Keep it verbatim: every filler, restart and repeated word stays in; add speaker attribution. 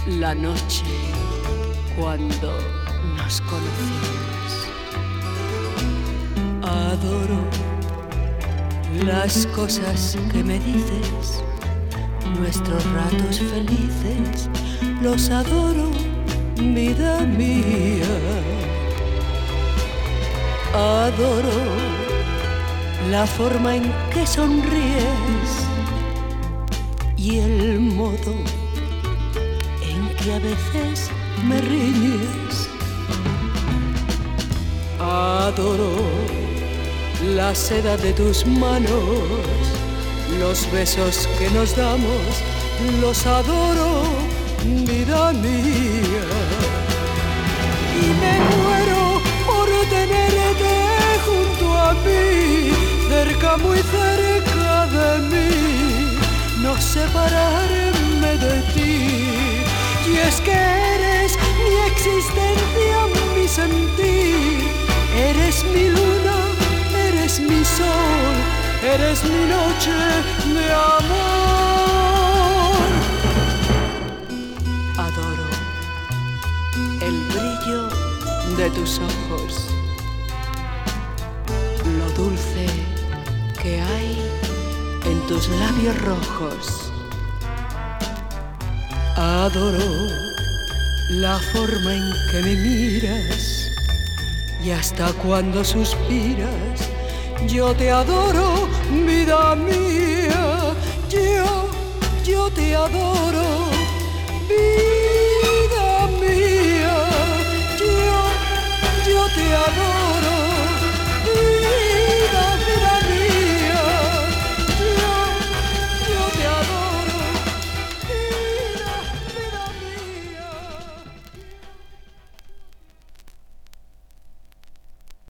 Speaker 1: la noche cuando nos conocimos. Adoro las cosas que me dices, nuestros ratos felices, los adoro, vida mía. Adoro la forma en que sonríes y el modo en que a veces me riñes. Adoro la seda de tus manos, los besos que nos damos, los adoro, vida mía. Y me muero por tenerte junto a mí, cerca, muy cerca de mí, no separarme de ti. Y es que eres mi existencia, mi sentir, eres mi luna, eres mi sol, eres mi noche de amor. Adoro el brillo de tus ojos, lo dulce que hay en tus labios rojos. Adoro la forma en que me miras y hasta cuando suspiras. Yo te adoro, vida mía, yo, yo te adoro, vida mía, yo, yo te adoro.